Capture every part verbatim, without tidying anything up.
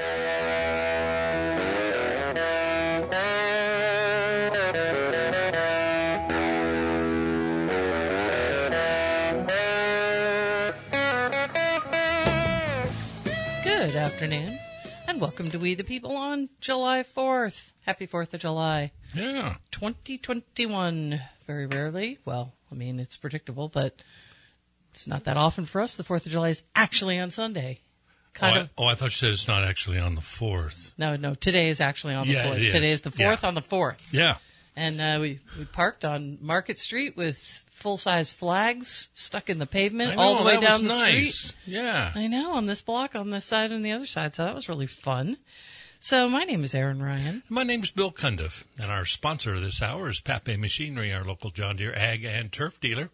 Good afternoon, and welcome to We the People on July fourth. Happy fourth of July. Yeah. twenty twenty-one. Very rarely. Well, I mean, it's predictable, but it's not that often for us. The fourth of July is actually on Sunday. Kind oh, of. I, oh, I thought you said it's not actually on the fourth. No, no, today is actually on the Yeah, fourth. it is. Today is the fourth Yeah. on the fourth. Yeah. And uh, we, we parked on Market Street with full-size flags stuck in the pavement I know, all the way that down was the nice. street. Yeah. I know, on this block, on this side, and the other side. So that was really fun. So my name is Aaron Ryan. My name's Bill Cundiff, and our sponsor this hour is Pape Machinery, our local John Deere ag and turf dealer.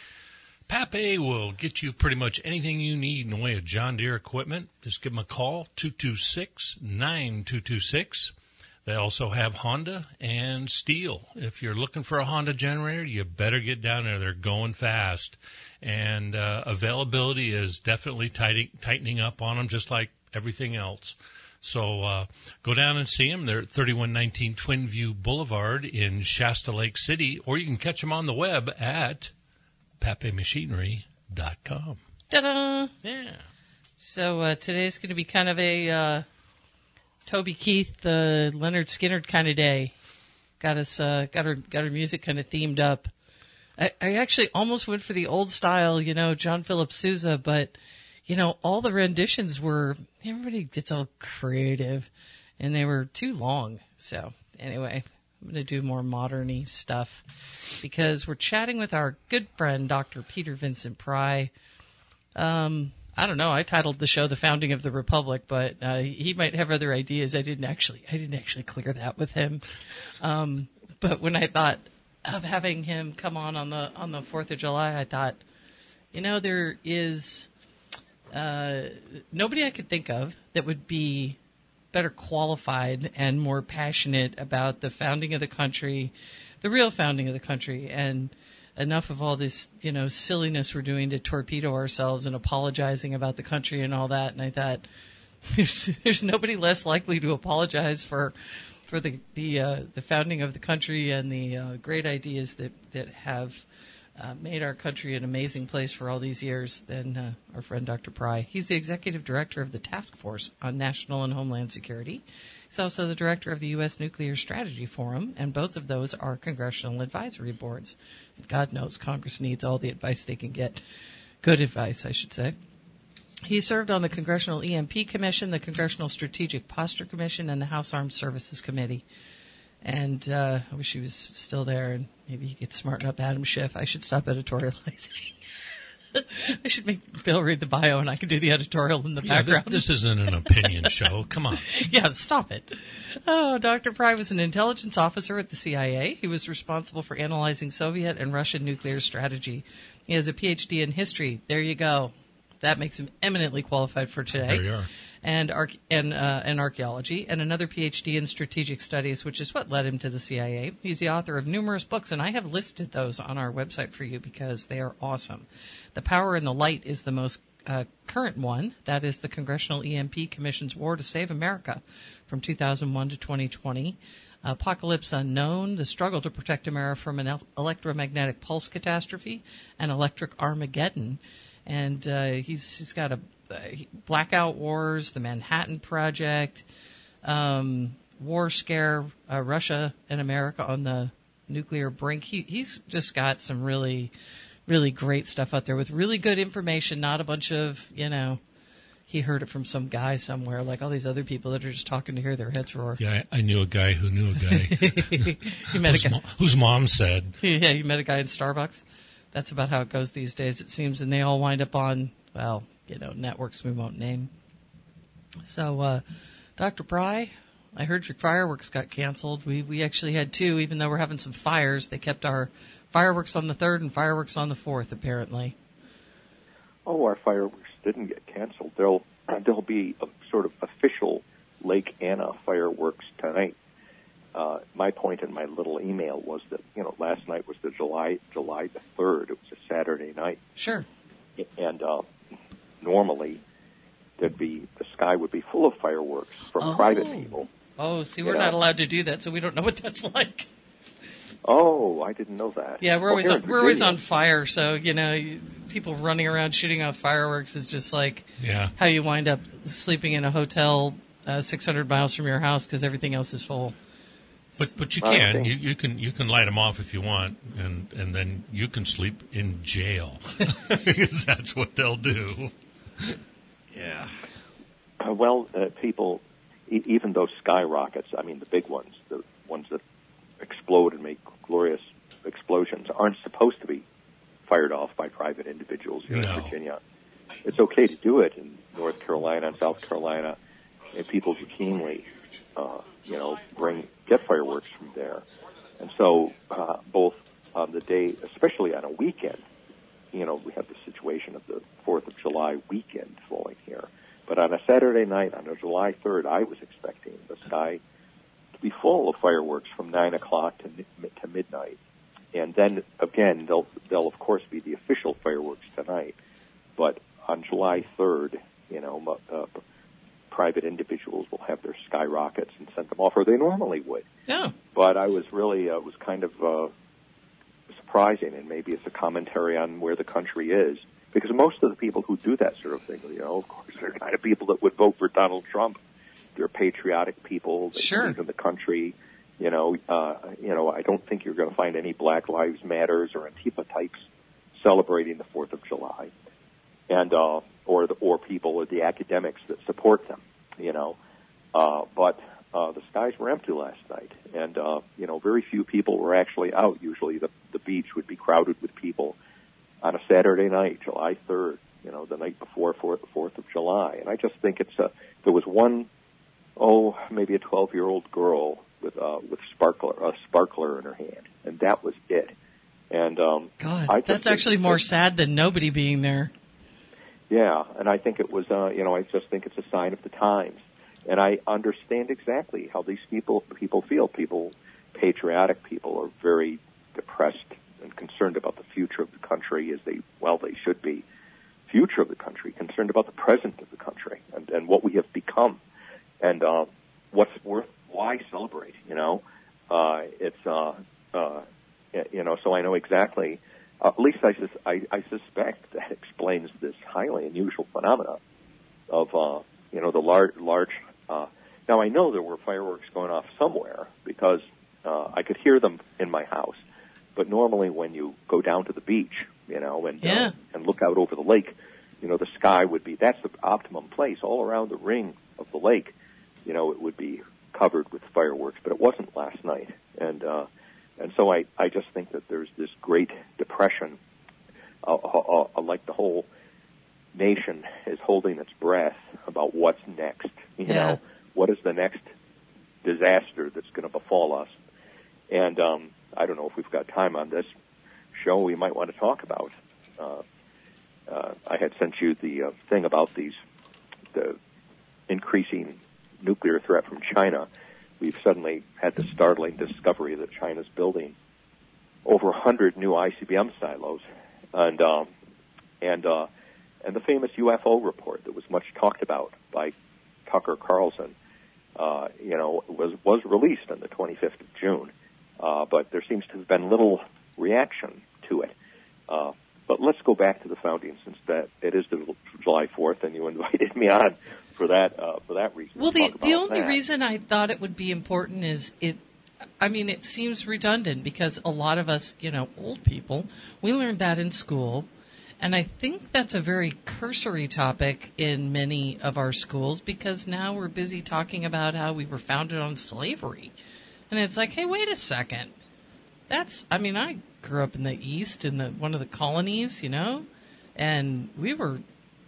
Pape will get you pretty much anything you need in the way of John Deere equipment. Just give them a call, two two six, nine two two six. They also have Honda and Steel. If you're looking for a Honda generator, you better get down there. They're going fast. And uh, availability is definitely tightening, tightening up on them, just like everything else. So uh, go down and see them. They're at thirty-one nineteen Twin View Boulevard in Shasta Lake City, or you can catch them on the web at pape machinery dot com. Ta-da! Yeah. So uh, today's going to be kind of a uh, Toby Keith, uh, Leonard Skinner kind of day. Got us, uh, got our, got our music kind of themed up. I, I actually almost went for the old style, you know, John Philip Sousa, but you know, all the renditions were, everybody gets all creative, and they were too long. So anyway, I'm going to do more modern-y stuff because we're chatting with our good friend, Doctor Peter Vincent Pry. Um, I don't know. I titled the show "The Founding of the Republic," but uh, he might have other ideas. I didn't actually. I didn't actually clear that with him. Um, but when I thought of having him come on on the on the Fourth of July, I thought, you know, there is uh, nobody I could think of that would be better qualified and more passionate about the founding of the country, the real founding of the country, and enough of all this, you know, silliness we're doing to torpedo ourselves and apologizing about the country and all that. And I thought, there's, there's nobody less likely to apologize for for the the uh, the founding of the country and the uh, great ideas that that have uh, made our country an amazing place for all these years than uh, our friend Doctor Pry. He's the executive director of the Task Force on National and Homeland Security. He's also the director of the U S Nuclear Strategy Forum, and both of those are congressional advisory boards. And God knows Congress needs all the advice they can get. Good advice, I should say. He served on the Congressional E M P Commission, the Congressional Strategic Posture Commission, and the House Armed Services Committee. And uh, I wish he was still there, and maybe he could smarten up Adam Schiff. I should stop editorializing. I should make Bill read the bio, and I can do the editorial in the Yeah, background. This, this isn't an opinion show. Come on. Yeah, stop it. Oh, Doctor Pry was an intelligence officer at the C I A. He was responsible for analyzing Soviet and Russian nuclear strategy. He has a P H D in history. There you go. That makes him eminently qualified for today. There you are. And, arch- and, uh, and archaeology, and another P H D in strategic studies, which is what led him to the C I A. He's the author of numerous books, and I have listed those on our website for you because they are awesome. The Power and the Light is the most uh, current one. That is the Congressional E M P Commission's War to Save America from two thousand one to twenty twenty. Apocalypse Unknown, the struggle to protect America from an el- electromagnetic pulse catastrophe, and Electric Armageddon. And uh, he's he's got a uh, Blackout Wars, the Manhattan Project, um, War Scare, uh, Russia and America on the nuclear brink. He he's just got some really, really great stuff out there with really good information. Not a bunch of, you know, he heard it from some guy somewhere, like all these other people that are just talking to hear their heads roar. Yeah, I, I knew a guy who knew a guy. You met whose, a guy. Mo- whose mom said. Yeah, you met a guy in Starbucks. That's about how it goes these days, it seems, and they all wind up on, well, you know, networks we won't name. So, uh, Doctor Pry, I heard your fireworks got canceled. We we actually had two, even though we're having some fires. They kept our fireworks on the third and fireworks on the fourth, apparently. Oh, our fireworks didn't get canceled. There'll there'll be a sort of official Lake Anna fireworks tonight. Uh, my point in my little email was that, you know, last night was the July July the third. It was a Saturday night. Sure. And uh, normally there'd be the sky would be full of fireworks fireworks from Oh. private people. Oh, see, You we're know. not allowed to do that, so we don't know what that's like. Oh, I didn't know that. Yeah, we're Well, always here on, in we're always Virginia- on fire, so you know, you- people running around shooting off fireworks is just like Yeah. how you wind up sleeping in a hotel uh, six hundred miles from your house because everything else is full. But but you I can think- you, you can you can light them off if you want, and and then you can sleep in jail because that's what they'll do. Yeah. Uh, well, uh, people, e- even those skyrockets, I mean, the big ones, the ones that explode and make glorious explosions, aren't supposed to be fired off by private individuals here No. in Virginia. It's okay to do it in North Carolina and South Carolina, and people routinely, uh, you know, bring get fireworks from there. And so, uh, both on the day, especially on a weekend, you know, we have the situation of the Fourth of July weekend falling here. But on a Saturday night, on a July third, I was expecting the sky to be full of fireworks from nine o'clock to mi- to midnight. And then again, they'll they'll of course be the official fireworks tonight. But on July third, you know, mo- uh, private individuals will have their skyrockets and send them off, or they normally would. Yeah. But I was really uh, was kind of uh, surprising, and maybe it's a commentary on where the country is, because most of the people who do that sort of thing, you know, of course, they're the kind of people that would vote for Donald Trump. They're patriotic people. They Sure. believe in the country. You know, uh, you know, I don't think you're going to find any Black Lives Matters or Antifa types celebrating the Fourth of July, and uh, or the, or people or the academics that support them. You know, uh, but uh, the skies were empty last night, and uh, you know, very few people were actually out. Usually, the the beach would be crowded with people on a Saturday night, July third. You know, the night before Fourth of July, and I just think it's a. There was one, oh, maybe a twelve-year-old girl with uh, with sparkler a sparkler in her hand, and that was it. And um, God, I just that's think actually that- more sad than nobody being there. Yeah, and I think it was, uh, you know, I just think it's a sign of the times, and I understand exactly how these people people feel. People, patriotic people, are very depressed and concerned about the future of the country, as they well they should be. Future of the country, concerned about the present of the country, and, and what we have become, and uh, what's worth. Why celebrate? You know, uh, it's uh, uh, you know. So I know exactly. Uh, at least I, sus- I, I suspect that explains this highly unusual phenomena of uh, you know the large large. Uh, now I know there were fireworks going off somewhere because uh, I could hear them in my house. But normally, when you go down to the beach, you know, and Yeah. uh, and look out over the lake, you know, the sky would be that's the optimum place all around the ring of the lake. You know, it would be covered with fireworks, but it wasn't last night, and uh, and so I, I just think that there's this great depression, uh, uh, uh, like the whole nation is holding its breath about what's next. You Yeah. know, what is the next disaster that's going to befall us? And um, I don't know if we've got time on this show. We might want to talk about. Uh, uh, I had sent you the uh, thing about these the increasing nuclear threat from China. We've suddenly had the startling discovery that China's building over one hundred new I C B M silos, and um, and uh, and the famous U F O report that was much talked about by Tucker Carlson, uh, you know, was was released on the twenty-fifth of June, uh, but there seems to have been little reaction to it. Uh, but let's go back to the founding, since that it is the July fourth, and you invited me on for that uh, for that reason. Well, to the talk the about only that. reason I thought it would be important is it. I mean, it seems redundant because a lot of us, you know, old people, we learned that in school. And I think that's a very cursory topic in many of our schools because now we're busy talking about how we were founded on slavery. And it's like, hey, wait a second. That's, I mean, I grew up in the East in the one of the colonies, you know, and we were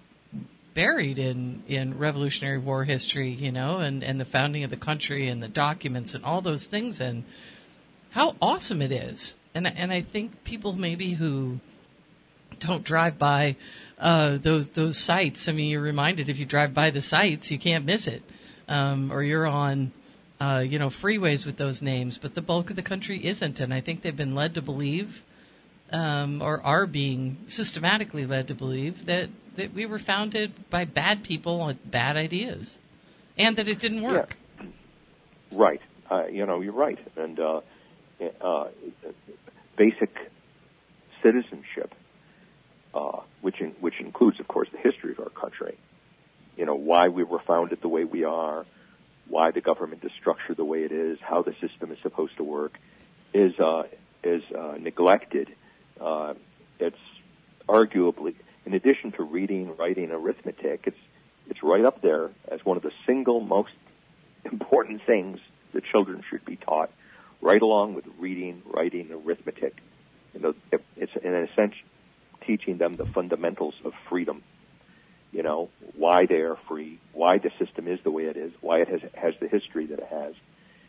buried in, in Revolutionary War history, you know, and, and the founding of the country and the documents and all those things and how awesome it is. And and I think people maybe who don't drive by uh, those those sites. I mean, you're reminded if you drive by the sites, you can't miss it. Um, or you're on, uh, you know, freeways with those names, but the bulk of the country isn't. And I think they've been led to believe, um, or are being systematically led to believe that, that we were founded by bad people with bad ideas. and that it didn't work. Yeah. Right. Uh, you know, you're right. And uh, uh, basic citizenship, uh, which in, which includes, of course, the history of our country. You know, why we were founded the way we are, why the government is structured the way it is, how the system is supposed to work, is uh, is uh, neglected. Uh, it's arguably, in addition to reading, writing, arithmetic, it's it's right up there as one of the single most important things that children should be taught, right along with reading, writing, arithmetic. You know, it's in a sense teaching them the fundamentals of freedom. You know, why they are free, why the system is the way it is, why it has has the history that it has,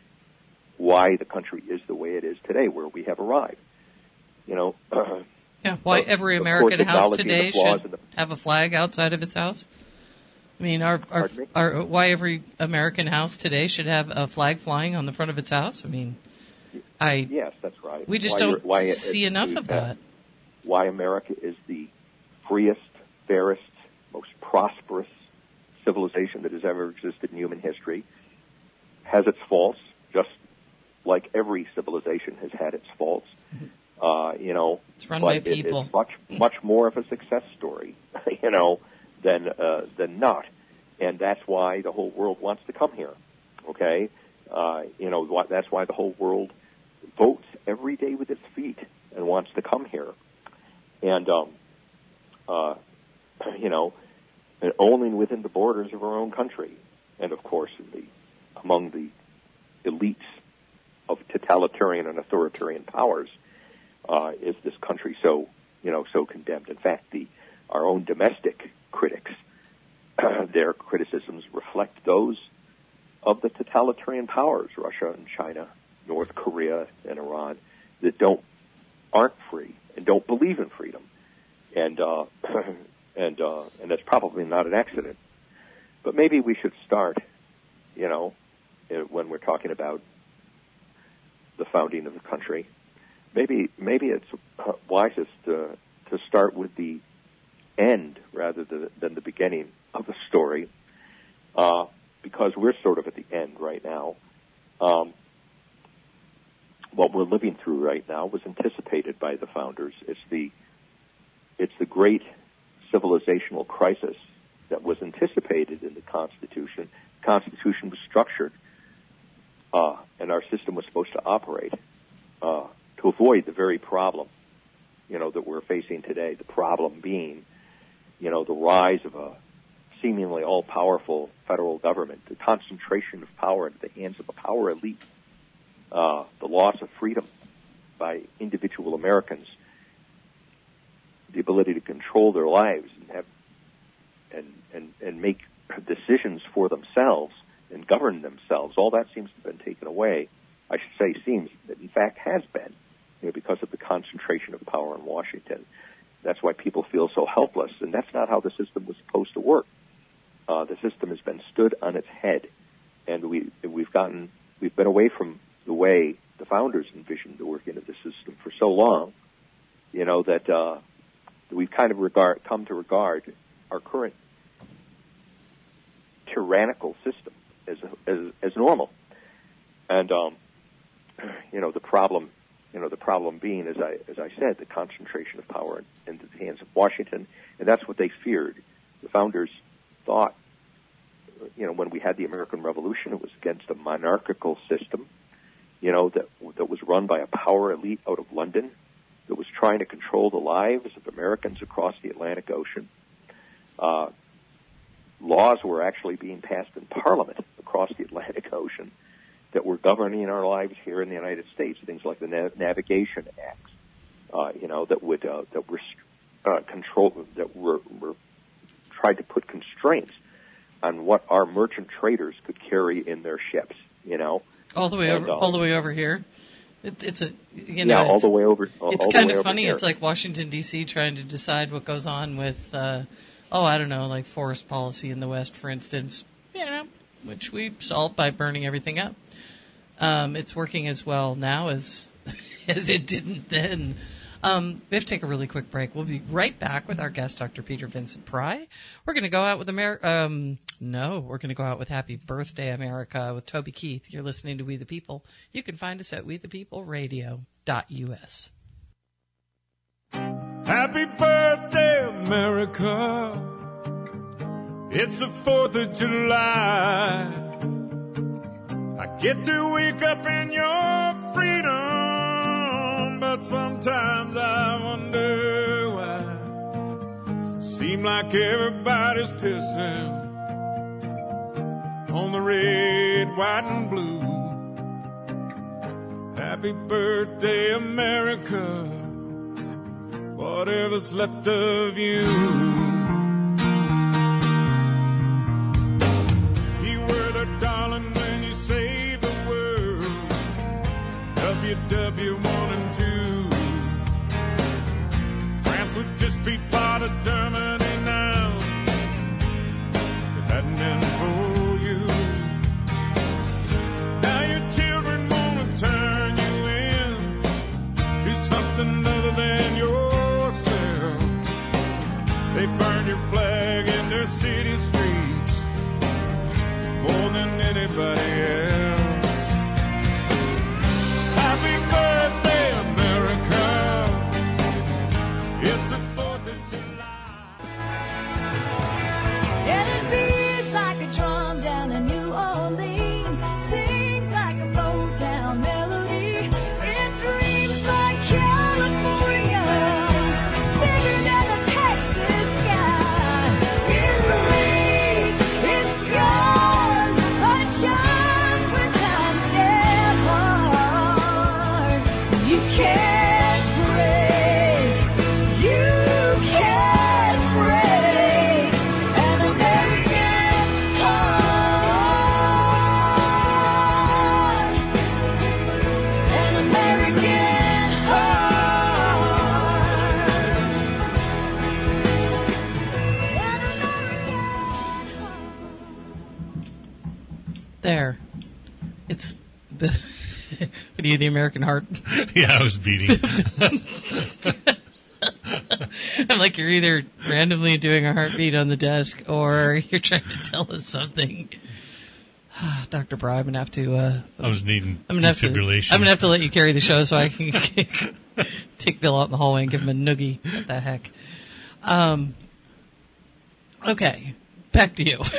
why the country is the way it is today, where we have arrived. You know, uh, yeah. Why every American house today should the, have a flag outside of its house. I mean, our our, our why every American house today should have a flag flying on the front of its house. I mean, I yes, that's right. We just why don't why it, see it, enough it, of that. Why America is the freest, fairest, most prosperous civilization that has ever existed in human history, has its faults, just like every civilization has had its faults. Uh, you know, it's run by people. It is much, much more of a success story, you know, than uh, than not, and that's why the whole world wants to come here. Okay, uh, you know, that's why the whole world votes every day with its feet and wants to come here, and um, uh, you know, and only within the borders of our own country, and of course, in the among the elites of totalitarian and authoritarian powers, uh, is this country so, you know, so condemned. In fact, the our own domestic critics, their criticisms reflect those of the totalitarian powers, Russia and China, North Korea and Iran, that don't aren't free and don't believe in freedom, and uh, and uh, and that's probably not an accident. But maybe we should start, you know, when we're talking about the founding of the country. Maybe maybe it's wisest to to start with the end rather than, than the beginning of the story, uh, because we're sort of at the end right now. Um, what we're living through right now was anticipated by the founders. It's the it's the great civilizational crisis that was anticipated in the Constitution. The Constitution was structured, uh, and our system was supposed to operate uh, to avoid the very problem, you know, that we're facing today. The problem being, you know, the rise of a seemingly all-powerful federal government, the concentration of power into the hands of a power elite, uh, the loss of freedom by individual Americans, the ability to control their lives and have and and, and make decisions for themselves and govern themselves. All that seems to have been taken away. I should say seems, that in fact has been, you know, because of the concentration of power in Washington. That's why people feel so helpless, and that's not how the system was supposed to work. Uh, the system has been stood on its head, and we we've gotten we've been away from the way the founders envisioned the working of the system for so long, you know, that uh, we've kind of regard come to regard our current tyrannical system as as, as normal, and um, you know the problem. You know, the problem being, as I as I said, the concentration of power in, into the hands of Washington, and that's what they feared. The founders thought, you know, when we had the American Revolution, it was against a monarchical system, you know, that that was run by a power elite out of London that was trying to control the lives of Americans across the Atlantic Ocean. Uh, laws were actually being passed in Parliament across the Atlantic Ocean that were governing our lives here in the United States, things like the Na- Navigation Acts, uh, you know, that would uh, that were uh, control that were, were tried to put constraints on what our merchant traders could carry in their ships, you know, all the way and, over, uh, all the way over here. It, it's a you know, yeah, all the way over. All, it's all kind the way of funny. Here. It's like Washington D C trying to decide what goes on with, uh, oh, I don't know, like forest policy in the West, for instance, you know, which we solved by burning everything up. Um, it's working as well now as as it didn't then. Um, we have to take a really quick break. We'll be right back with our guest, Doctor Peter Vincent Pry. We're going to go out with America. Um, no, we're going to go out with Happy Birthday, America with Toby Keith. You're listening to We the People. You can find us at we the people radio dot u s. Happy birthday, America. It's the fourth of July. I get to wake up in your freedom, but sometimes I wonder why. Seem like everybody's pissing on the red, white, and blue. Happy birthday, America, whatever's left of you. You were the darling when you saved the world. W W one and two. France would just be part of Germany now if it hadn't been for you. Now your children wanna turn you in to something other than yourself. They burn your flag in their city streets more than anybody else. Happy birthday, America. It's the fourth of July. And it beats like a drum down in New Orleans, sings like a Motown melody, it dreams like California, bigger than the Texas sky. It bleeds, it scars, but it shines when times get hard. You can't break, you can't break an American heart, an American heart. There. It's. What are you, the American heart? Yeah, I was beating. I'm like, you're either randomly doing a heartbeat on the desk or you're trying to tell us something. Doctor Bry, I'm going to have to. Uh, I was needing I'm gonna have to. I'm defibrillation. going to have to let you carry the show so I can take Bill out in the hallway and give him a noogie. What the heck? Um. Okay, back to you.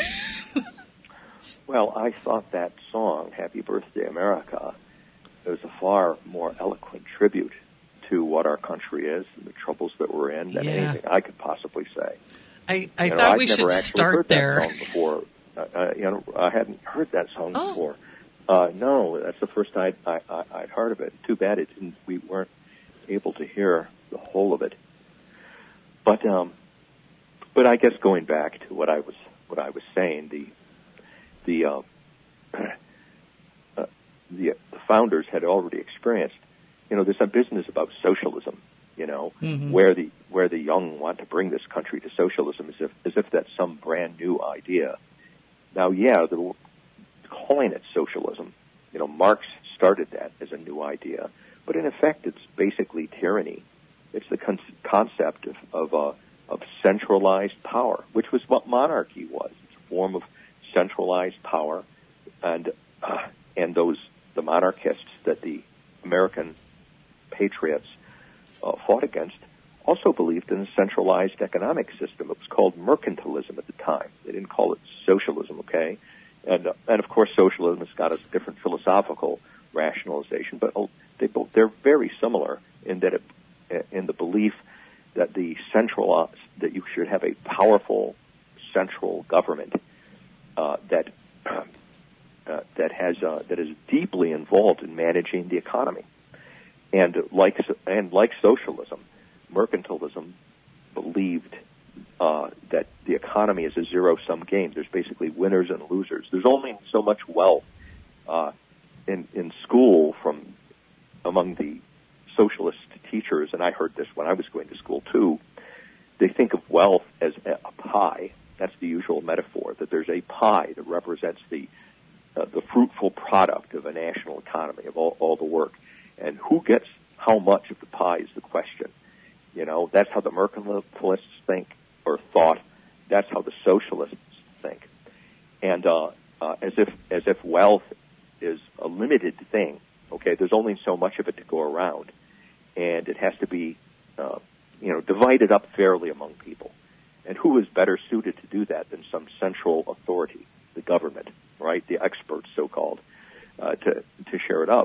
Well, I thought that song, Happy Birthday, America, was a far more eloquent tribute to what our country is and the troubles that we're in than Yeah. anything I could possibly say. I, I You know, thought I've we never should actually start heard there. That song before. Uh, uh, you know, I hadn't heard that song Oh. before. Uh, no, that's the first I'd, I, I, I'd heard of it. Too bad it didn't, we weren't able to hear the whole of it. But, um, but I guess going back to what I was, what I was saying, the, the, uh, uh, the, the founders had already experienced, you know, there's a business about socialism, you know, Mhm. where the where the young want to bring this country to socialism as if as if that's some brand new idea. Now, yeah, they're calling it socialism. You know, Marx started that as a new idea, but in effect, it's basically tyranny. It's the con- concept of of, uh, of centralized power, which was what monarchy was. It's a form of centralized power, and uh, and those the monarchists that the American patriots uh, fought against also believed in a centralized economic system. It was called mercantilism at the time. They didn't call it socialism, okay? And uh, and of course, socialism has got a different philosophical rationalization, but uh, they both they're very similar in that it, in the belief that the central uh, that you should have a powerful central government uh, that uh, that has uh, that is deeply involved in managing the economy. And like and like socialism, mercantilism believed uh, that the economy is a zero-sum game. There's basically winners and losers. There's only so much wealth uh, in in school from among the socialist teachers, and I heard this when I was going to school too. They think of wealth as a pie. That's the usual metaphor, that there's a pie that represents the uh, the fruitful product of a national economy, of all, all the work. And who gets how much of the pie is the question. You know, that's how the mercantilists think or thought. That's how the socialists think. And uh, uh, as if as if wealth is a limited thing. Okay, there's only so much of it to go around, and it has to be, uh, you know, divided up fairly among people. And who is better suited to do that than some central authority, the government, right? The experts, so-called, uh, to to share it up.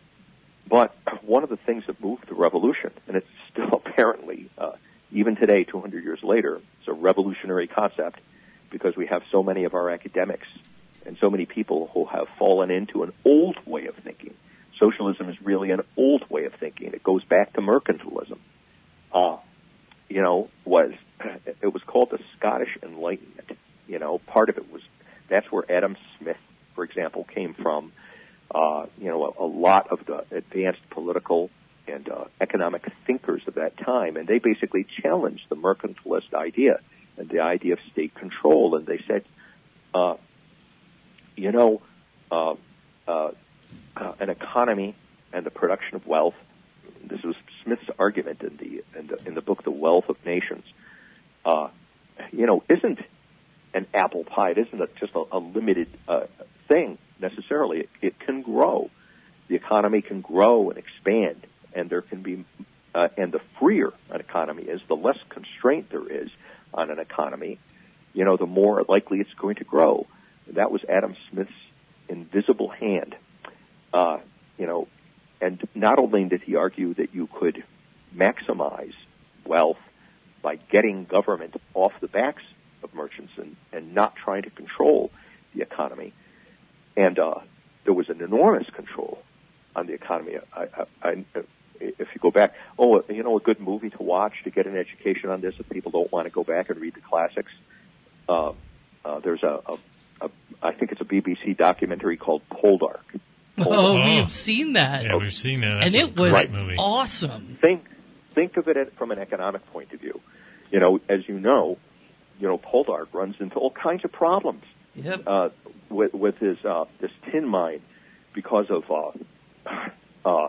But one of the things that moved the revolution, and it's still apparently, uh, even today, two hundred years later, it's a revolutionary concept because we have so many of our academics and so many people who have fallen into an old way of thinking. Socialism is really an old way of thinking. It goes back to mercantilism. Uh, you know, was it was called the Scottish Enlightenment. You know, part of it was, that's where Adam Smith, for example, came from. Uh, you know, a, a lot of the advanced political and uh, economic thinkers of that time, and they basically challenged the mercantilist idea and the idea of state control. And they said, uh, you know, uh, uh, uh, an economy and the production of wealth. This was Smith's argument in the in the, in the book, The Wealth of Nations. Uh, you know, isn't an apple pie. It isn't a, just a, a limited uh, thing necessarily. It, it can grow. The economy can grow and expand, and there can be, uh, and the freer an economy is, the less constraint there is on an economy, you know, the more likely it's going to grow. That was Adam Smith's invisible hand. Uh, you know, and not only did he argue that you could maximize wealth by getting government off the backs of merchants and, and not trying to control the economy, and uh, there was an enormous control on the economy. I, I, I, if you go back, oh, you know, a good movie to watch to get an education on this if people don't want to go back and read the classics, uh, uh, there's a, a, a, I think it's a B B C documentary called Poldark. Oh, we have seen that. Yeah, we've seen that. That's and it was great movie. awesome. Think, think of it from an economic point of view. You know, as you know, you know, Poldark runs into all kinds of problems. Yep. Uh, with, with his uh, this tin mine, because of uh, uh,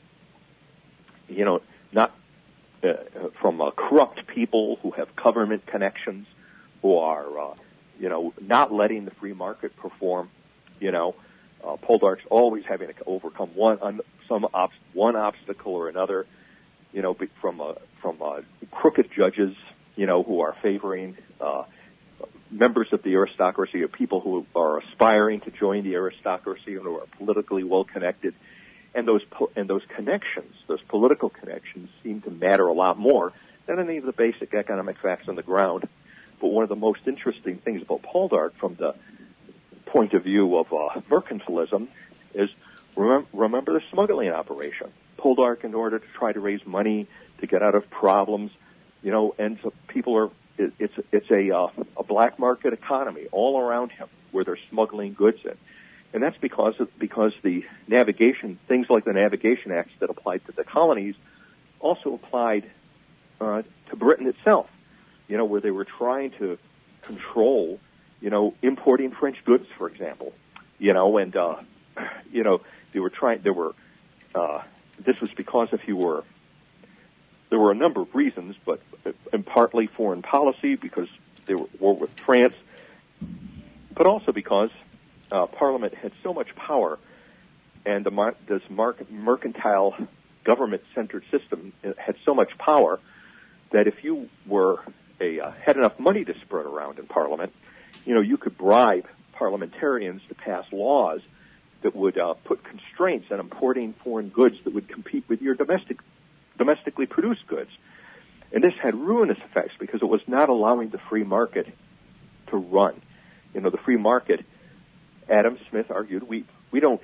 you know, not uh, from uh, corrupt people who have government connections, who are uh, you know, not letting the free market perform. You know, uh, Poldark's always having to overcome one un, some ob- one obstacle or another. You know, from uh, from uh, crooked judges, you know, who are favoring uh, members of the aristocracy, or people who are aspiring to join the aristocracy and who are politically well connected. And those po- and those connections, those political connections, seem to matter a lot more than any of the basic economic facts on the ground. But one of the most interesting things about Poldark, from the point of view of uh, mercantilism, is remember, remember the smuggling operation. Poldark, in order to try to raise money to get out of problems, you know, and so people are, it, it's it's a uh, a black market economy all around him where they're smuggling goods in. And that's because of, because the navigation, things like the Navigation Acts that applied to the colonies also applied uh, to Britain itself, you know, where they were trying to control, you know, importing French goods, for example, you know, and, uh, you know, they were trying, there were, uh, this was because if you were, there were a number of reasons, but and partly foreign policy, because they were at war with France, but also because uh, Parliament had so much power, and the mar- this mar- mercantile government-centered system had so much power that if you were a uh, had enough money to spread around in Parliament, you know, you could bribe parliamentarians to pass laws that would uh, put constraints on importing foreign goods that would compete with your domestic domestically produced goods. And this had ruinous effects because it was not allowing the free market to run. You know, the free market, Adam Smith argued, we, we don't,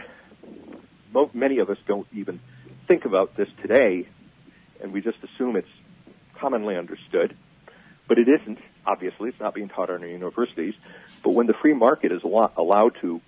many of us don't even think about this today, and we just assume it's commonly understood. But it isn't, obviously. It's not being taught in our universities. But when the free market is allowed to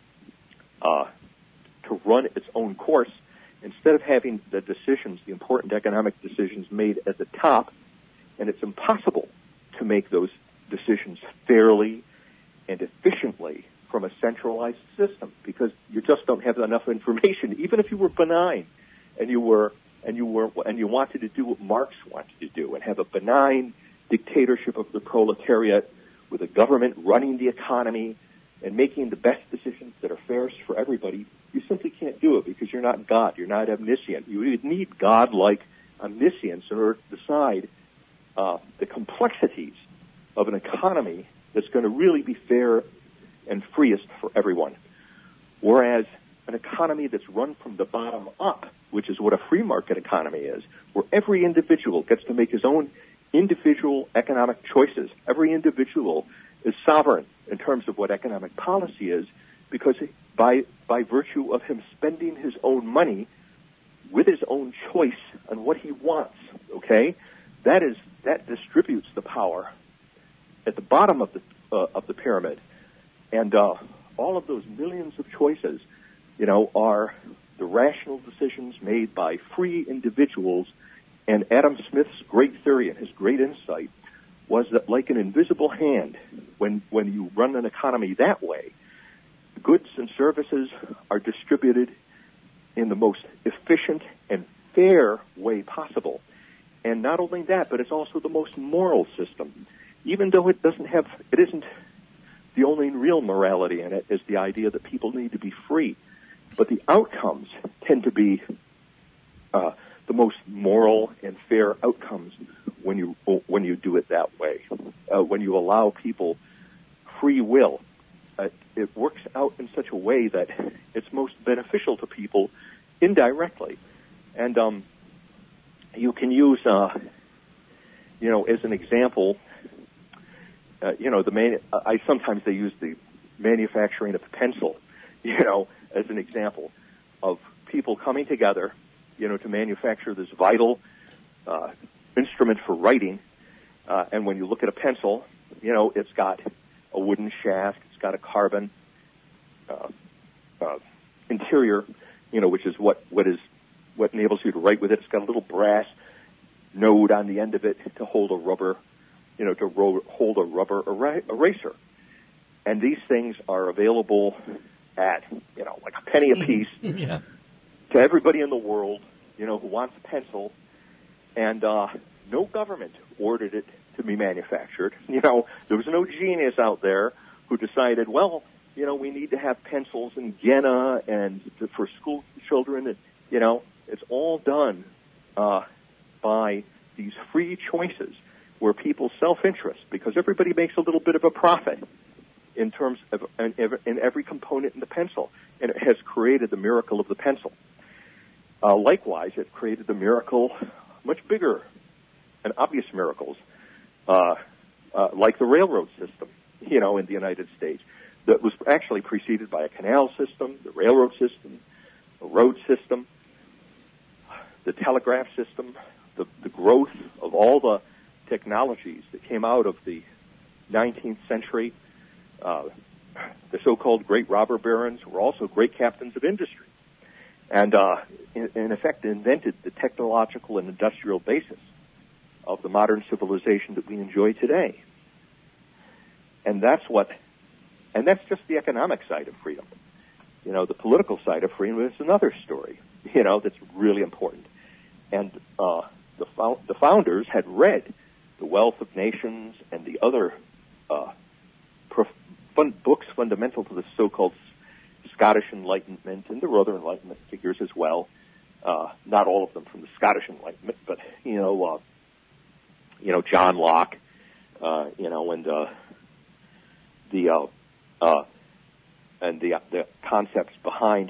uh, to run its own course, instead of having the decisions, the important economic decisions made at the top, and it's impossible to make those decisions fairly and efficiently from a centralized system because you just don't have enough information. Even if you were benign and you were and you were and you wanted to do what Marx wanted to do and have a benign dictatorship of the proletariat with a government running the economy and making the best decisions that are fairest for everybody, you simply can't do it because you're not God. You're not omniscient. You would need God-like omniscience in order to decide uh, the complexities of an economy that's going to really be fair and freest for everyone. Whereas an economy that's run from the bottom up, which is what a free market economy is, where every individual gets to make his own individual economic choices. Every individual is sovereign in terms of what economic policy is, because by by virtue of him spending his own money with his own choice on what he wants, okay, that is that distributes the power at the bottom of the uh, of the pyramid, and uh, all of those millions of choices, you know, are the rational decisions made by free individuals. And Adam Smith's great theory and his great insight was that, like an invisible hand, when when you run an economy that way, goods and services are distributed in the most efficient and fair way possible. And not only that, but it's also the most moral system. Even though it doesn't have, it isn't the only real morality in it is the idea that people need to be free. But the outcomes tend to be uh, the most moral and fair outcomes when you when you do it that way. Uh, when you allow people free will, uh, it works out in such a way that it's most beneficial to people indirectly. And um, you can use, uh, you know, as an example, uh, you know, the main. I sometimes they use the manufacturing of the pencil, you know, as an example of people coming together, you know, to manufacture this vital uh, instrument for writing. Uh, and when you look at a pencil, you know, it's got a wooden shaft, it's got a carbon uh, uh, interior, you know, which is what, what is what enables you to write with it. It's got a little brass node on the end of it to hold a rubber, you know, to ro- hold a rubber er- eraser. And these things are available at, you know, like a penny a piece. Yeah. To everybody in the world, you know, who wants a pencil, and uh, no government ordered it to be manufactured. You know, there was no genius out there who decided, well, you know, we need to have pencils in Vienna and to, for school children. And, you know, it's all done uh, by these free choices where people's self-interest, because everybody makes a little bit of a profit in terms of in, in every component in the pencil, and it has created the miracle of the pencil. Uh, likewise, it created the miracle, much bigger and obvious miracles, uh, uh, like the railroad system, you know, in the United States, that was actually preceded by a canal system, the railroad system, the road system, the telegraph system, the, the growth of all the technologies that came out of the nineteenth century. Uh, the so-called great robber barons were also great captains of industry, and uh, in, in effect invented the technological and industrial basis of the modern civilization that we enjoy today. And that's what, and that's just the economic side of freedom. You know, the political side of freedom is another story, you know, that's really important. And uh, the, fo- the founders had read The Wealth of Nations and the other uh, prof- fun- books fundamental to the so-called Scottish Enlightenment, and there were other Enlightenment figures as well. Uh, not all of them from the Scottish Enlightenment, but, you know, uh, you know, John Locke, uh, you know, and uh, the uh, uh, and the the concepts behind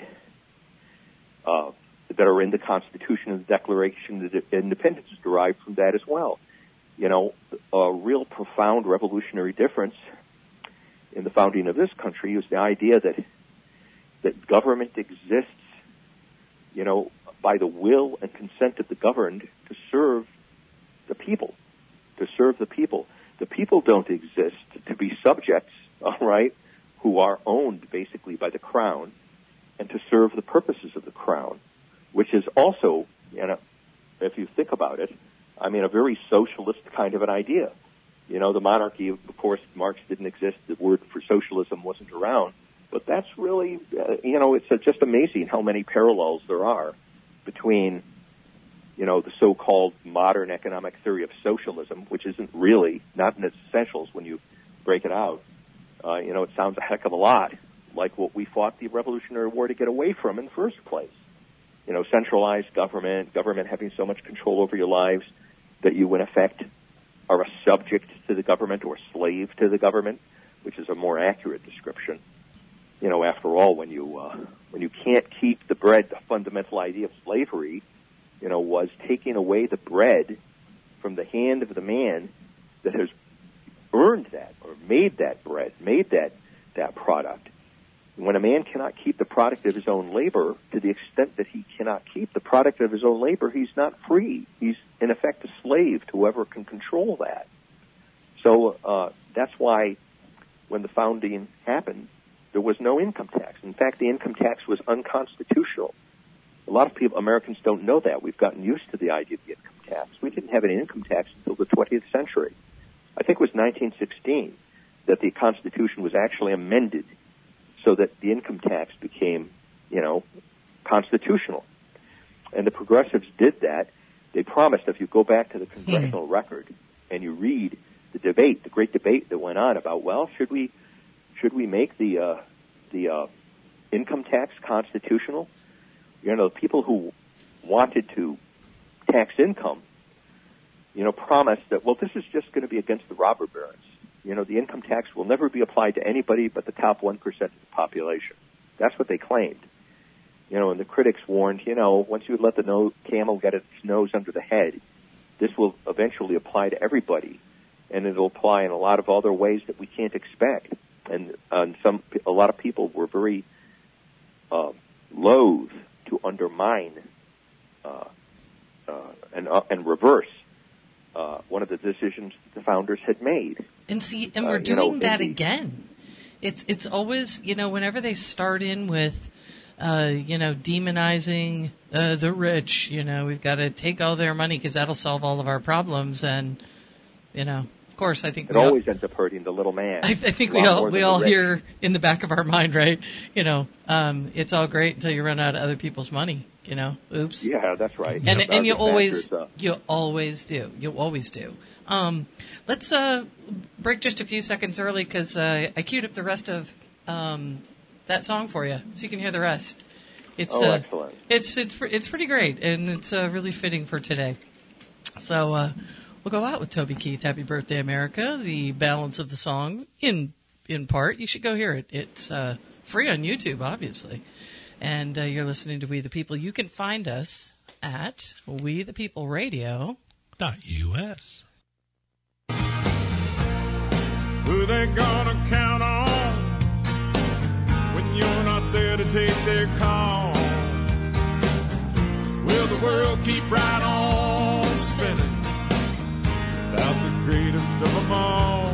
uh, that are in the Constitution and the Declaration of Independence is derived from that as well. You know, a real profound revolutionary difference in the founding of this country is the idea that that government exists, you know, by the will and consent of the governed to serve the people, to serve the people. The people don't exist to be subjects, all right, who are owned basically by the crown and to serve the purposes of the crown, which is also, you know, if you think about it, I mean, a very socialist kind of an idea. You know, the monarchy, of course, Marx didn't exist. The word for socialism wasn't around. But that's really, uh, you know, it's uh, just amazing how many parallels there are between you know, the so-called modern economic theory of socialism, which isn't really, not in its essentials when you break it out. Uh, you know, it sounds a heck of a lot like what we fought the Revolutionary War to get away from in the first place. You know, centralized government, government having so much control over your lives that you, in effect, are a subject to the government or slave to the government, which is a more accurate description. You know, after all, when you uh, when you can't keep the bread, the fundamental idea of slavery, you know, was taking away the bread from the hand of the man that has earned that or made that bread, made that that product. When a man cannot keep the product of his own labor, to the extent that he cannot keep the product of his own labor, he's not free. He's, in effect, a slave to whoever can control that. So uh, that's why when the founding happened, there was no income tax. In fact, the income tax was unconstitutional. A lot of people, Americans don't know that. We've gotten used to the idea of the income tax. We didn't have an income tax until the twentieth century. I think it was nineteen sixteen that the Constitution was actually amended so that the income tax became, you know, constitutional. And the progressives did that. They promised, if you go back to the congressional mm. record and you read the debate, the great debate that went on about, well, should we should we make the uh, the uh, income tax constitutional? You know, the people who wanted to tax income, you know, promised that, well, this is just going to be against the robber barons. You know, the income tax will never be applied to anybody but the top one percent of the population. That's what they claimed. You know, and the critics warned, you know, once you let the no- camel get its nose under the head, this will eventually apply to everybody. And it'll apply in a lot of other ways that we can't expect. And, uh, and some, a lot of people were very uh, loath to undermine uh, uh, and, uh, and reverse uh, one of the decisions that the founders had made. And see, and we're uh, doing know, that the, again. It's it's always, you know, whenever they start in with, uh, you know, demonizing uh, the rich, you know, we've got to take all their money because that'll solve all of our problems. And, you know, of course, I think it always all, ends up hurting the little man. I, I think we all we all hear in the back of our mind, right? You know, um, it's all great until you run out of other people's money. You know, oops. Yeah, that's right. And yep. and you always uh, you always do. You always do. Um, let's uh, break just a few seconds early because uh, I queued up the rest of um, that song for you, so you can hear the rest. It's oh, uh, excellent. It's it's it's pretty great, and it's uh, really fitting for today. So uh, we'll go out with Toby Keith. Happy Birthday, America. The balance of the song, in in part, you should go hear it. It's uh, free on YouTube, obviously. And uh, you're listening to We the People. You can find us at we the people radio dot U S. Who they gonna count on when you're not there to take their call? Will the world keep right on spinning without the greatest of them all?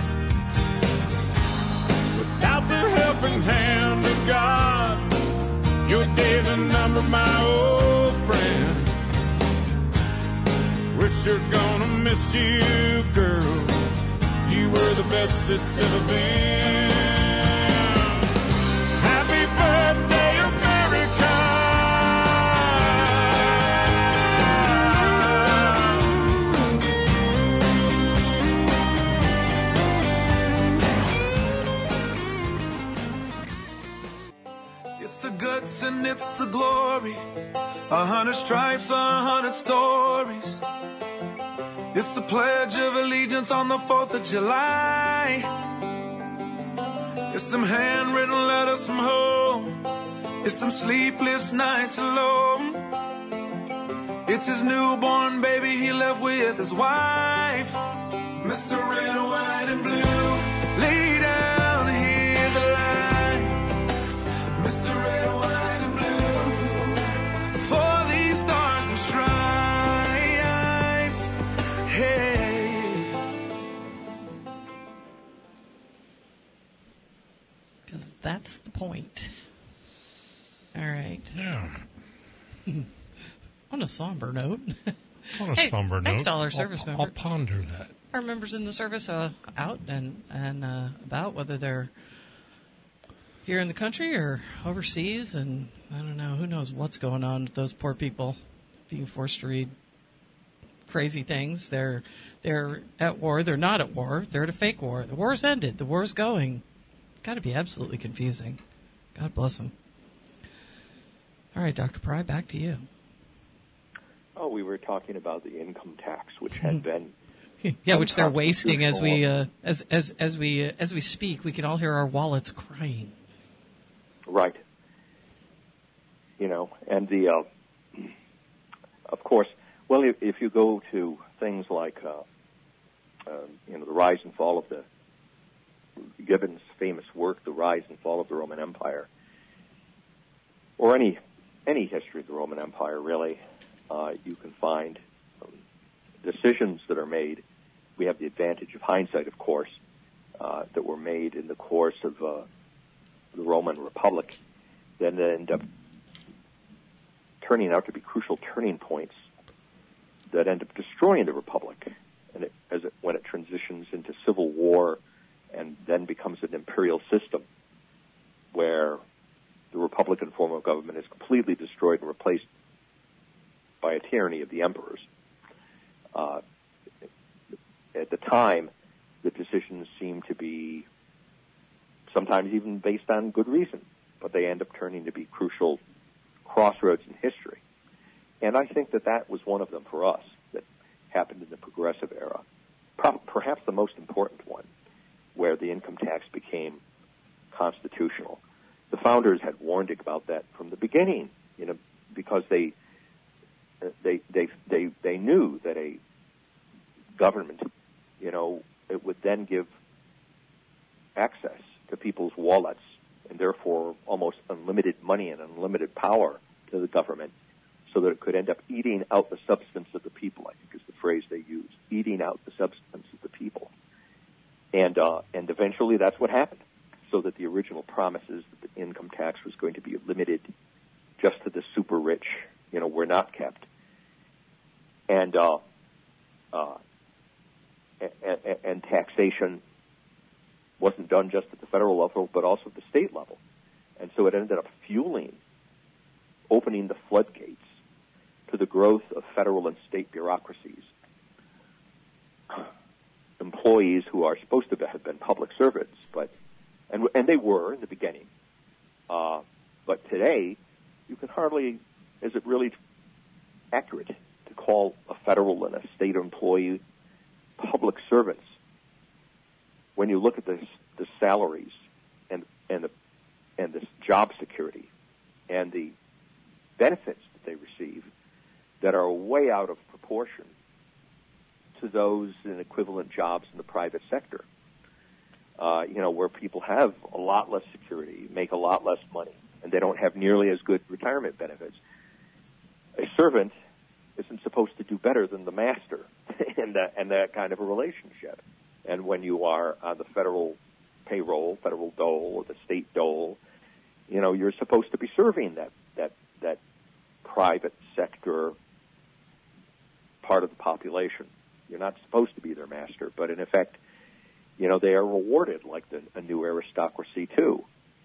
Without the helping hand of God, your days are numbered, my old friend. We're sure gonna miss you, girl. You were the best that's ever been. Happy birthday, America. It's the guts and it's the glory. A hundred stripes, a hundred stories. It's the Pledge of Allegiance on the fourth of July. It's them handwritten letters from home. It's them sleepless nights alone. It's his newborn baby he left with his wife. Mister Red, White, and Blue, lay down, here's a line. Mister Red, White, and Blue, for these stars and stripes. Hey. Because that's the point. All right. Yeah. On a somber note. On a hey, somber note. Thanks to all our service I'll, members. I'll ponder that. Our members in the service are out and, and uh, about, whether they're here in the country or overseas, and I don't know, who knows what's going on with those poor people. being forced to read crazy things. They're they're at war. They're not at war. They're at a fake war. The war's ended. The war's going. It's got to be absolutely confusing. God bless them. All right, Doctor Pry, back to you. Oh, we were talking about the income tax, which had been yeah, which they're wasting as we unconstitutional. uh, as as as we uh, as we speak. We can all hear our wallets crying. Right. You know, and the, uh, of course, well, if, if you go to things like, uh, uh, you know, the rise and fall of the, Gibbon's famous work, The Rise and Fall of the Roman Empire, or any, any history of the Roman Empire, really, uh, you can find um, decisions that are made. We have the advantage of hindsight, of course, uh, that were made in the course of uh, the Roman Republic, then end up turning out to be crucial turning points that end up destroying the Republic, and it, as it, when it transitions into civil war and then becomes an imperial system where the Republican form of government is completely destroyed and replaced by a tyranny of the emperors. Uh, at the time, the decisions seem to be sometimes even based on good reason, but they end up turning to be crucial crossroads in history. And I think that that was one of them for us that happened in the Progressive era. Pro- perhaps the most important one, where the income tax became constitutional. The founders had warned about that from the beginning, you know, because they they they they they knew that a government, you know, it would then give access to people's wallets and therefore almost unlimited money and unlimited power to the government, so that it could end up eating out the substance of the people, I think is the phrase they use, eating out the substance of the people. And uh, and eventually that's what happened, so that the original promises that the income tax was going to be limited just to the super rich, you know, were not kept. And, uh, uh, and, and taxation wasn't done just at the federal level, but also at the state level. And so it ended up fueling, opening the floodgates to the growth of federal and state bureaucracies. Employees who are supposed to have been public servants, but and and they were in the beginning. Uh, but today, you can hardly, is it really accurate to call a federal and a state employee public servants when you look at the the salaries and and the and the job security and the benefits that they receive that are way out of proportion to those in equivalent jobs in the private sector. Uh, you know, where people have a lot less security, make a lot less money, and they don't have nearly as good retirement benefits. A servant isn't supposed to do better than the master in that, in that kind of a relationship. And when you are on the federal payroll, federal dole, or the state dole, you know, you're supposed to be serving that, that, that private sector part of the population. You're not supposed to be their master, but in effect, you know, they are rewarded like the, a new aristocracy too,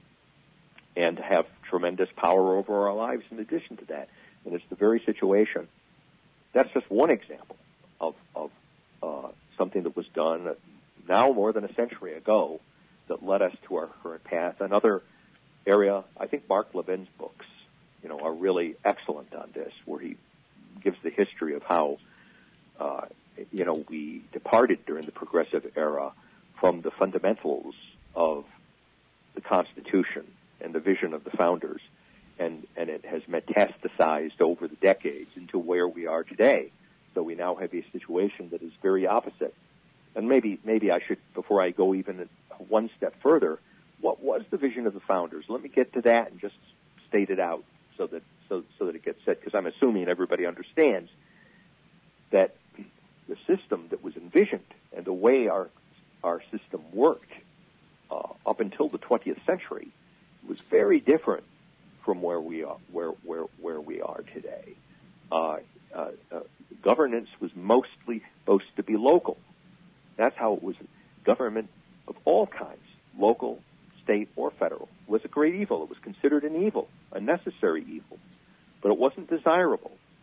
and have tremendous power over our lives in addition to that. And it's the very situation. That's just one example of, of uh, something that was done now more than a century ago that led us to our current path. Another area, I think Mark Levin's books, you know, are really excellent on this, where he gives the history of how, uh, you know, we departed during the Progressive era from the fundamentals of the Constitution and the vision of the founders, and, and it has metastasized over the decades into where we are today. So we now have a situation that is very opposite. And maybe maybe I should, before I go even one step further, what was the vision of the founders? Let me get to that and just state it out so that so so that it gets said, because I'm assuming everybody understands that the system that was envisioned and the way our our system worked uh, up until the twentieth century was very different from where we are where where where we are today. Uh, uh, uh, governance was mostly supposed to be local. That's how it was. Government of all kinds, local, state, or federal, was a great evil. It was considered an evil, a necessary evil, but it wasn't desirable.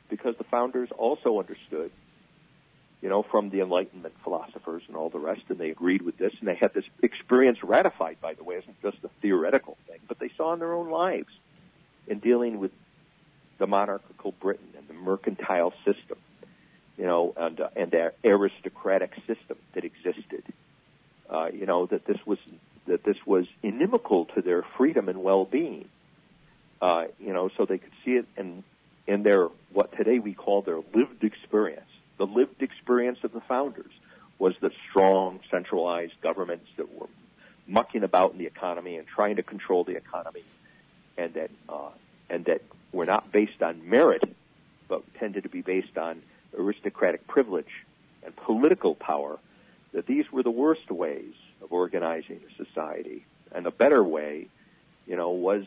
because the founders also understood, you know, from the Enlightenment philosophers and all the rest, and they agreed with this, and they had this experience ratified, by the way. It isn't just a theoretical thing, but they saw in their own lives in dealing with the monarchical Britain and the mercantile system, you know, and, uh, and their aristocratic system that existed, uh, you know, that this was that this was inimical to their freedom and well-being, uh, you know, so they could see it in, in their, what today we call their lived experience. The lived experience of the founders was the strong, centralized governments that were mucking about in the economy and trying to control the economy, and that uh, and that were not based on merit, but tended to be based on aristocratic privilege and political power, that these were the worst ways of organizing a society. And the better way, you know, was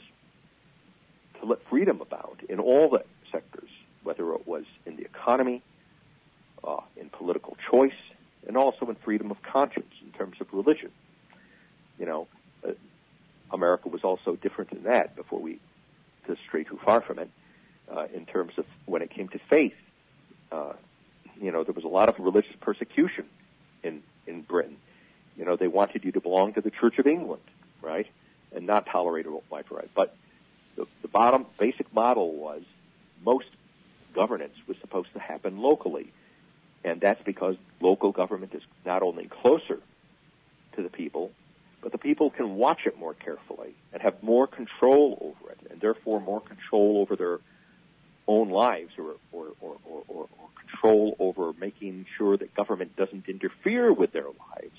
to let freedom abound in all the sectors, whether it was in the economy, uh, in political choice, and also in freedom of conscience in terms of religion. You know, uh, America was also different than that before we to stray too far from it, uh, in terms of when it came to faith. Uh, you know, there was a lot of religious persecution in, in Britain. You know, they wanted you to belong to the Church of England, right, and not tolerate a life right. But the, the bottom basic model was most governance was supposed to happen locally, and that's because local government is not only closer to the people, but the people can watch it more carefully and have more control over it, and therefore more control over their own lives, or, or, or, or, or, or control over making sure that government doesn't interfere with their lives.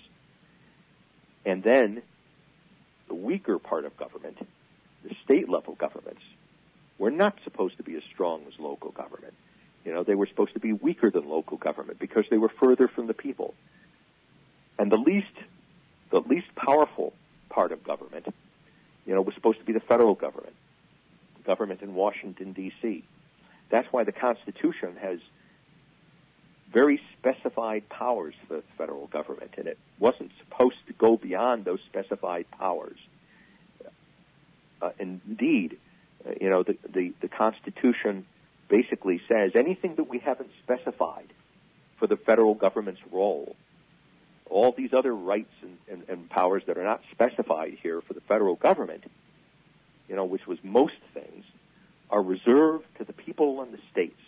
And then the weaker part of government, the state-level governments, were not supposed to be as strong as local government. You know, they were supposed to be weaker than local government because they were further from the people. And the least The least powerful part of government, you know, was supposed to be the federal government, government in Washington, D C That's why the Constitution has very specified powers for the federal government, and it wasn't supposed to go beyond those specified powers. Uh, indeed, uh, you know, the, the, the Constitution basically says anything that we haven't specified for the federal government's role, all these other rights and, and, and powers that are not specified here for the federal government, you know, which was most things, are reserved to the people and the states.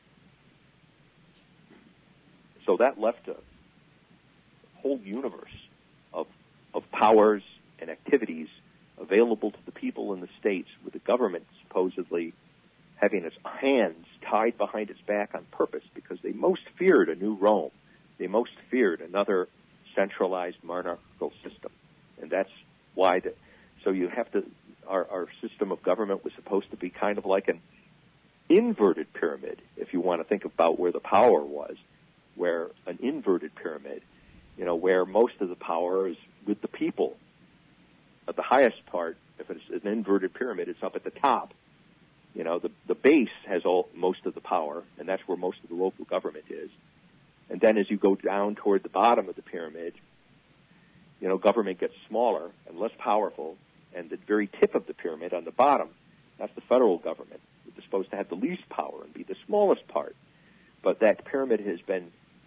So that left a whole universe of, of powers and activities available to the people in the states, with the government supposedly having its hands tied behind its back on purpose, because they most feared a new Rome. They most feared another centralized monarchical system. And that's why the, so you have to, our, our system of government was supposed to be kind of like an inverted pyramid, if you want to think about where the power was, where an inverted pyramid, you know, where most of the power is with the people. At the highest part, if it's an inverted pyramid, it's up at the top. You know, the, the base has all, most of the power, and that's where most of the local government is. And then as you go down toward the bottom of the pyramid, you know, government gets smaller and less powerful, and the very tip of the pyramid on the bottom, that's the federal government, which is supposed to have the least power and be the smallest part. But that pyramid has been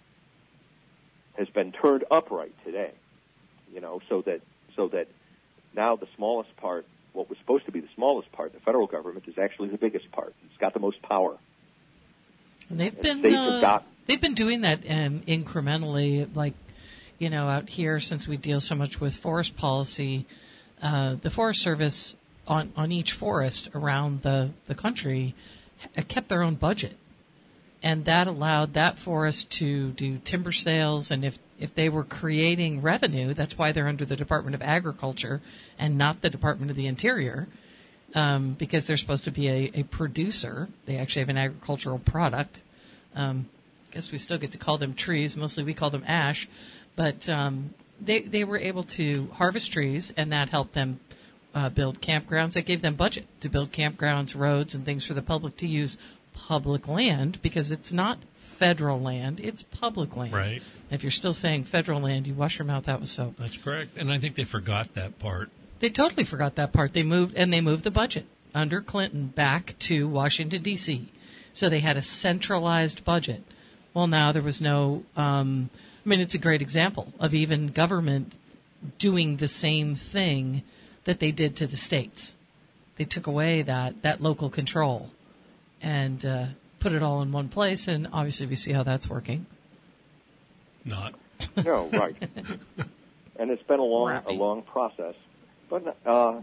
has been turned upright today, you know, so that so that now the smallest part, what was supposed to be the smallest part, the federal government, is actually the biggest part. It's got the most power. And they've and been they uh, forgot. They've been doing that um, incrementally, like, you know, out here, since we deal so much with forest policy, uh, the Forest Service on, on each forest around the, the country kept their own budget. And that allowed that forest to do timber sales. And if, if they were creating revenue, that's why they're under the Department of Agriculture and not the Department of the Interior, um, because they're supposed to be a, a producer. They actually have an agricultural product. Um, I guess we still get to call them trees. Mostly we call them ash. But um, they, they were able to harvest trees, and that helped them uh, build campgrounds. That gave them budget to build campgrounds, roads, and things for the public to use public land, because it's not federal land, it's public land. Right. If you're still saying federal land, you wash your mouth out with soap. That's correct. And I think they forgot that part. They totally forgot that part. They moved, and they moved the budget under Clinton back to Washington, D C So they had a centralized budget. Well, now there was no, um, I mean, it's a great example of even government doing the same thing that they did to the states. They took away that, that local control and uh, put it all in one place, and obviously we see how that's working. Not. No, right. And it's been a long, a Rappy. long process. But uh,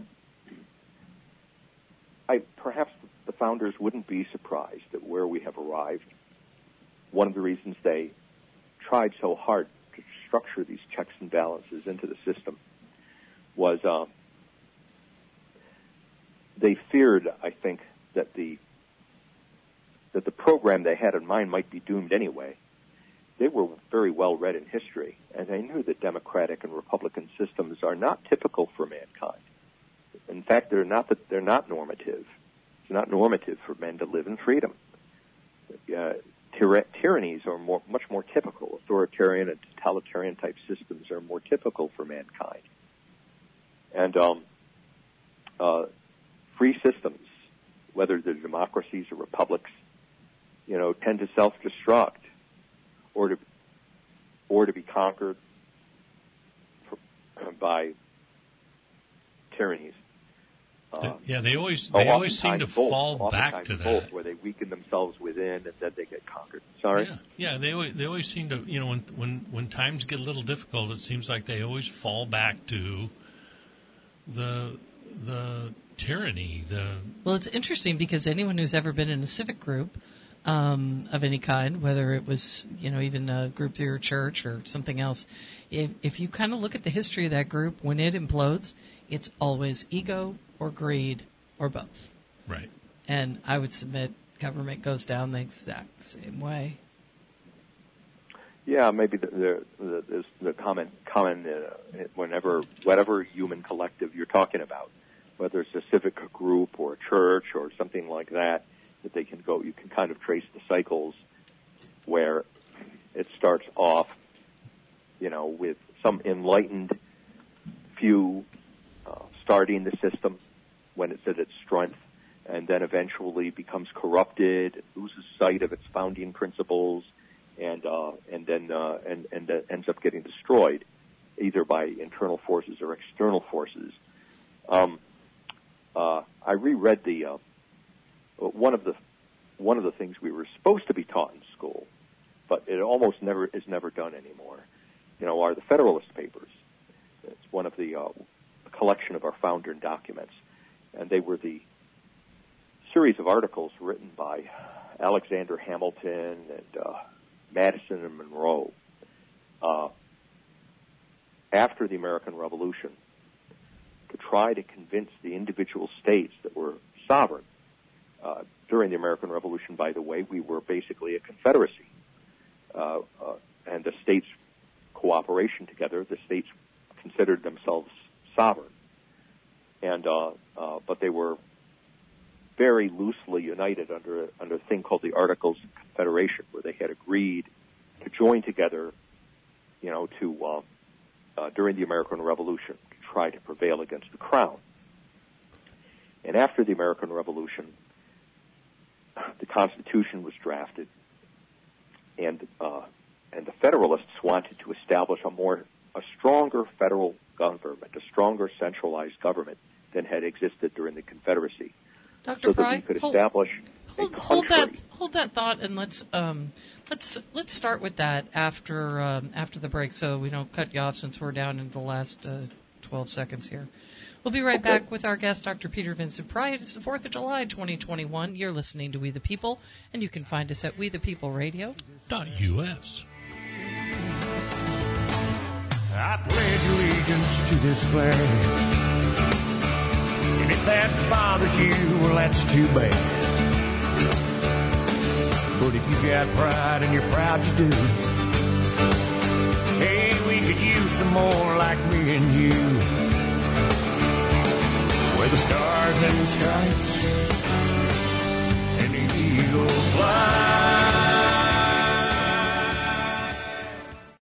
I perhaps the founders wouldn't be surprised at where we have arrived. One of the reasons they tried so hard to structure these checks and balances into the system was uh, they feared, I think, that the that the program they had in mind might be doomed anyway. They were very well read in history, and they knew that democratic and republican systems are not typical for mankind. In fact, they're not that they're not normative. It's not normative for men to live in freedom. Uh, tyra- tyrannies are more, much more typical. Authoritarian and totalitarian type systems are more typical for mankind. And um, uh, free systems, whether they're democracies or republics, you know, tend to self-destruct or to or to be conquered for, uh, by tyrannies. Uh, yeah, they always they oh, always seem to both, fall back oftentimes to that. both, where they weaken themselves within and then they get conquered. Sorry? Yeah, yeah. They always, they always seem to, you know, when when when times get a little difficult, it seems like they always fall back to the the tyranny. The Well, it's interesting because anyone who's ever been in a civic group um, of any kind, whether it was, you know, even a group through your church or something else, if, if you kind of look at the history of that group, when it implodes, it's always ego or greed or both. right. And I would submit government goes down the exact same way. Yeah, maybe the the, the, the, the common common uh, whenever whatever human collective you're talking about, whether it's a civic group or a church or something like that, that they can go. You can kind of trace the cycles where it starts off, you know, with some enlightened few uh, starting the system when it's at its strength, and then eventually becomes corrupted, loses sight of its founding principles, and uh, and then uh, and and uh, ends up getting destroyed, either by internal forces or external forces. Um, uh, I reread the uh, one of the one of the things we were supposed to be taught in school, but it almost never is never done anymore. You know, are the Federalist Papers. It's one of the uh, collection of our founder documents, and they were the series of articles written by Alexander Hamilton and uh, Madison and Monroe uh, after the American Revolution to try to convince the individual states that were sovereign. Uh, during the American Revolution, by the way, we were basically a confederacy. Uh, uh, and the states' cooperation together, the states considered themselves sovereign. And uh, uh, but they were very loosely united under under a thing called the Articles of Confederation, where they had agreed to join together, you know, to uh, uh, during the American Revolution to try to prevail against the crown. And after the American Revolution, the Constitution was drafted, and uh, and the Federalists wanted to establish a more a stronger federal government, a stronger centralized government than had existed during the Confederacy. Doctor So that Fry, we could hold, establish hold, a hold country. that hold that thought, and let's um, let's let's start with that after um, after the break, so we don't cut you off since we're down in the last uh, twelve seconds here. We'll be right Okay. back with our guest, Doctor Peter Vincent Pry. It's the fourth of July, twenty twenty-one. You're listening to We the People, and you can find us at We the People Radio. Dot U S. I pledge allegiance to this flag. And if that bothers you, well, that's too bad. But if you got pride and you're proud you do, hey, we could use some more like me and you. Where the stars and stripes and the eagle fly.